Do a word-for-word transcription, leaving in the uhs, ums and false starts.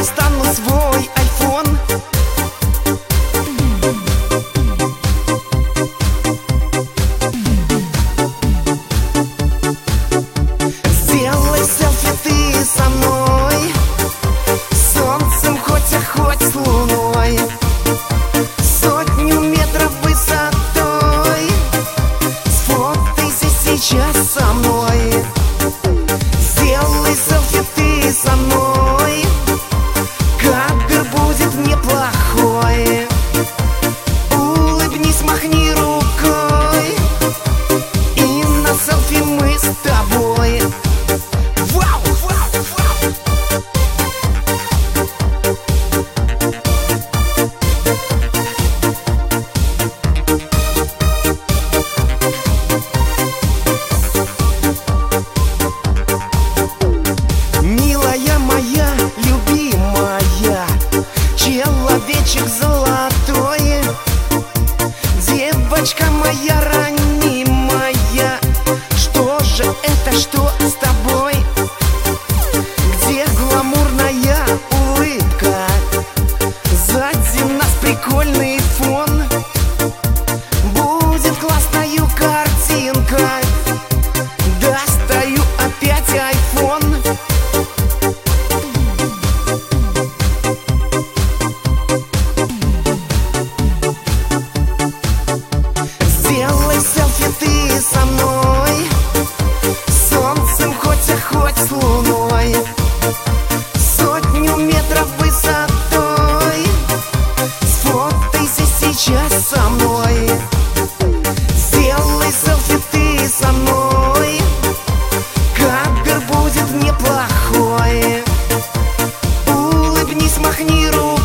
достану свой айфон. Сделай селфи ты со мной, с солнцем хоть, а хоть с луной, сотню метров высотой. Сфотайся сейчас со мной. Сделай селфи ты со мной, кадр будет неплохой. Улыбнись, махни рукой, и на селфи мы с тобой. Вау, вау, вау. Милая моя, любимая, человечек золотой, девочка моя ранимая, что же это, что с тобой? Где гламурная улыбка? Сзади нас прикольный фон. Будет классная картинка. Достаю опять айфон. Сделай селфи ты со мной, с солнцем хоть, а хоть с луной, сотню метров высотой. Сфотайся сейчас со мной. Сделай селфи ты со мной, кадр будет неплохой. Улыбнись, махни рукой,